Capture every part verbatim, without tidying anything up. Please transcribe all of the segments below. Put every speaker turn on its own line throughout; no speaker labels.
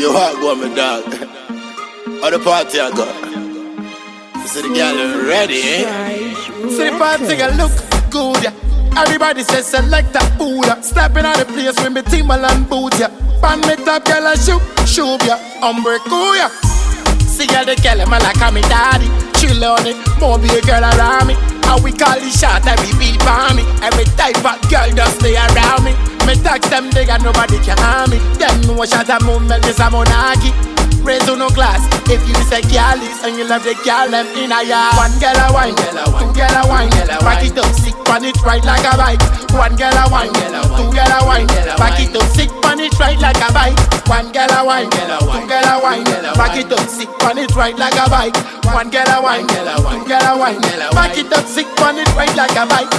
You walk go my dog. How the party I got? You see the girl ready, eh?
See the party I look good, yeah. Everybody says select a fool, yeah. Stepping out the place with me Timberland boots, yeah. Pan me top girl and shoot, shoot, yeah. Umbre cool, yeah. See girl the girl, man like I'm me daddy. Chill on it, more be a girl around me. How we call the shot, every beat for me. Every type of girl just stay around me. Me text them, they got nobody can harm me. Them know shot a movement, this a monarchy. Raise on no glass, if you say girlies and you love the girl, them in a yard. One girl a wine, two girl a wine, back it up, sick on it right like a bike. One girl a wine, two girl a wine, back it up, sick on it right like a bike. One girl a wine, two girl a wine, back it up, sick on it right like a bike. One girl a wine, two girl a wine, back it up, sick on it right like a bike.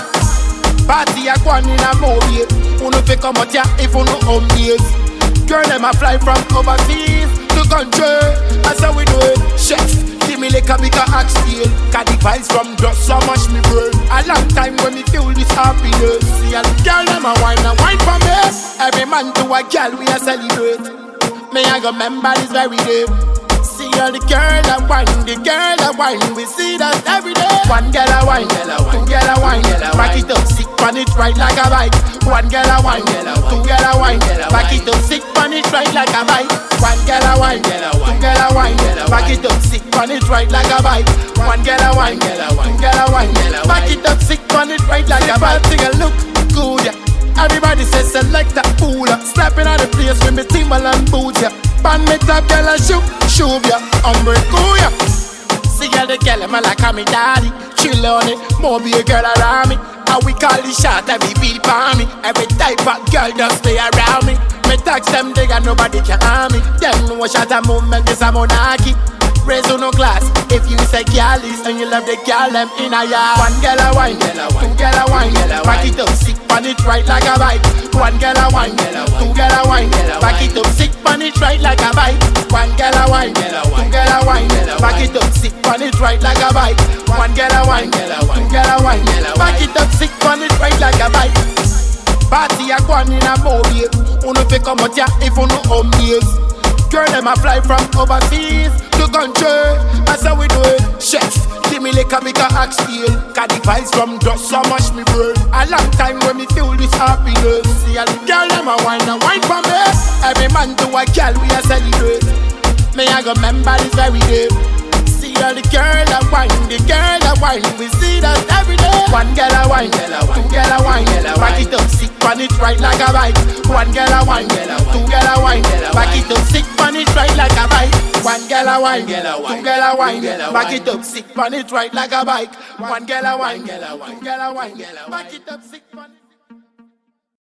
Party a go on in a movie, uno fi come out here if uno home days. Girl them a fly from overseas to country, that's how we do it. Chef, give me like a bigger axe steel. Got the vibes from dust so much me burn. A long time when me feel this happiness. See a girl them a wine and wine for me. Every man to a girl we a celebrate. Me I go remember this very day. See all the girl a wine, the girl a wine. We see that every day. One girl a wine, two girl a wine, back it up, sick on it right like a bike. One girl a wine, two girl a wine, back it up, sick on it right like a bike. One girl a wine, two girl a wine, back it up, sick on it right like a bike. One girl a wine, two girl a wine, back it up, sick on it right like a bike. Take a look good, yeah. Everybody says select that fool, yeah. Slapping out the place with me Timberland boots, yeah. Pan me top girl and shoot, shoot, yeah. Umbre cool, yeah. See girl the girl, man like I'm me daddy. Chill on it, more be a girl around me. How we call the shot, every beat for me. Every type of girl just stay around me. Me text them, they got nobody can harm me. Them know shot a movement, this a monarchy. Raise on no glass, if you say girlies and you love the girl, them in a yard. One girl a wine, two girl a wine, back it up, sick on it right like a bike. One girl a wine, two girl a wine, back it up, sick on it right like a bike. One girl a wine, two girl a wine, back it up, sick on it right like a bike. One girl a wine, two girl a wine, back it up, sick on it right like a bike. Party a go on in a movie, uno fi come out here if uno home days. Girl them a fly from overseas to country, that's how we do it. Chef, give me like a bigger axe steel. Got the vibes from dust so much me burn. A long time when me feel this happiness. See a girl them a wine and wine for me. Every man to a girl we a celebrate. Me I go remember this very day. See all the girl a wine, the girl a wine. We see that every day. One girl a wine, two girl a wine, back it up, sick on it right like a bike. One girl a wine, two girl a wine, back it up, sick on it right like a bike. One girl a wine, two girl a wine, back it up, sick on it right like a bike. One girl a wine, two girl a wine, back it up, sick on it.